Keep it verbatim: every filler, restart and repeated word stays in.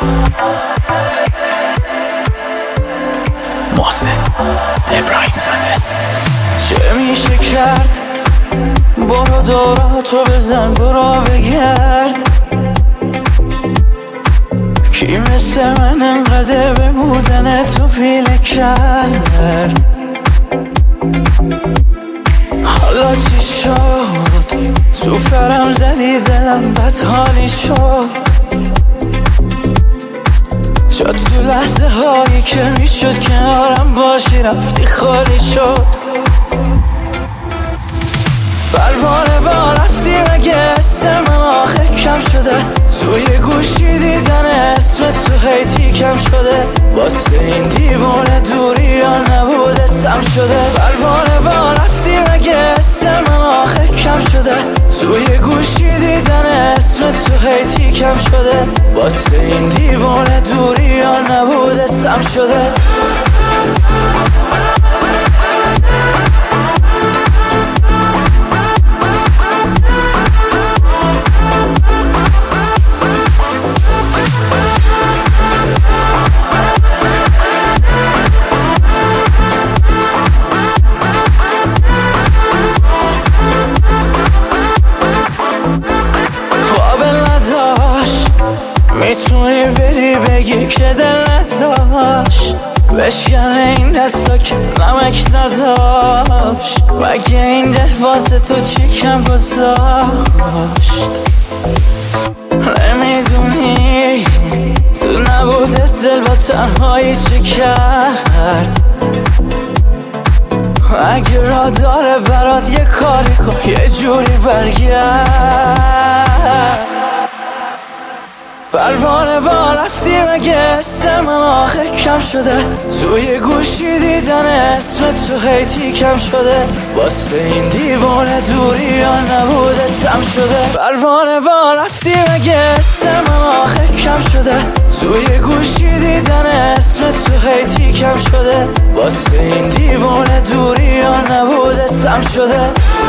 محسن ابراهیم زاده. چه میشه کرد؟ برو دوراتو بزن، برو بگرد. کی مثل من انقدر به بودن تو پیله کرد؟ حالا چی شد؟ تو فرم زدی دلم بد حالی شد. شد تو لحظه هایی که میشد کنارم باشی رفتی خالی شد. پروانه با رفتی مگه اسم آخه کم شده؟ توی گوشی دیدن اسم تو هیتی کم شده. واسه این دیوونه دوری یا نبوده سم شده. پروانه با رفتی مگه اسم آخه کم شده؟ توی گوشی دیدن اسم تو هیتی کم شده. واسه این دیوونه دوری یا نبوده سم شده. میتونی بری بگی که دل نداشت، بشکنه این دستا که نمک نداشت. مگه این دل واسه تو چی کم گذاشت؟ نمیدونی تو نبوده دل با تنهایی چی کرد؟ اگه را داره برات یه کاری کن، یه جوری برگرد. پروانه با رفتی مگه اسم آخه کم شده؟ توی گوشی دیدن اسم تو هیتی کم شده. واسه این دیوانه دوری یا نبوده تم شده. پروانه با رفتی مگه اسم آخه کم شده؟ توی گوشی دیدن اسم تو هیتی کم شده. واسه این دیوانه دوری یا نبوده تم شده.